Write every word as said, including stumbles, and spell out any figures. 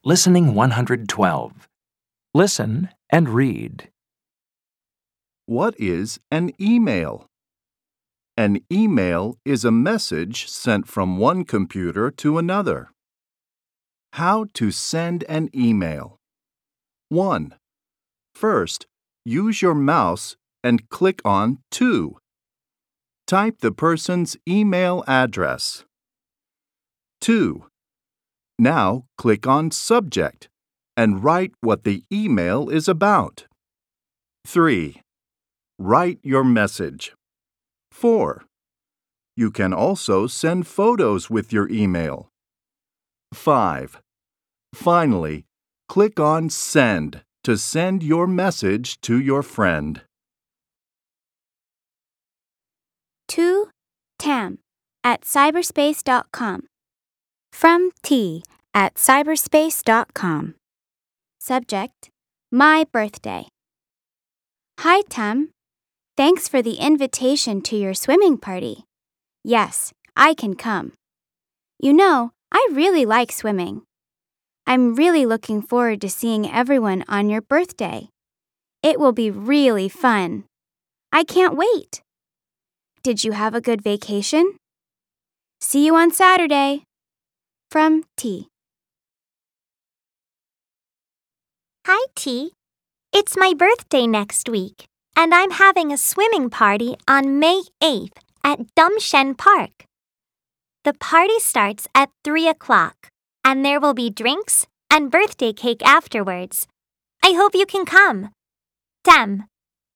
Listening one hundred twelve. Listen and read. What is an email? An email is a message sent from one computer to another. How to send an email. one. First, use your mouse and click on To. Type the person's email address. two. Now click on Subject and write what the email is about. three. Write your message. four. You can also send photos with your email. five. Finally, click on Send to send your message to your friend. To Tam at cyberspace dot com. From T at cyberspace dot com. Subject: My birthday. Hi, Tam. Thanks for the invitation to your swimming party. Yes, I can come. You know, I really like swimming. I'm really looking forward to seeing everyone on your birthday. It will be really fun. I can't wait. Did you have a good vacation? See you on Saturday. From T. Hi, T. It's my birthday next week, and I'm having a swimming party on May eighth at Dumshen Park. The party starts at three o'clock, and there will be drinks and birthday cake afterwards. I hope you can come. Tam.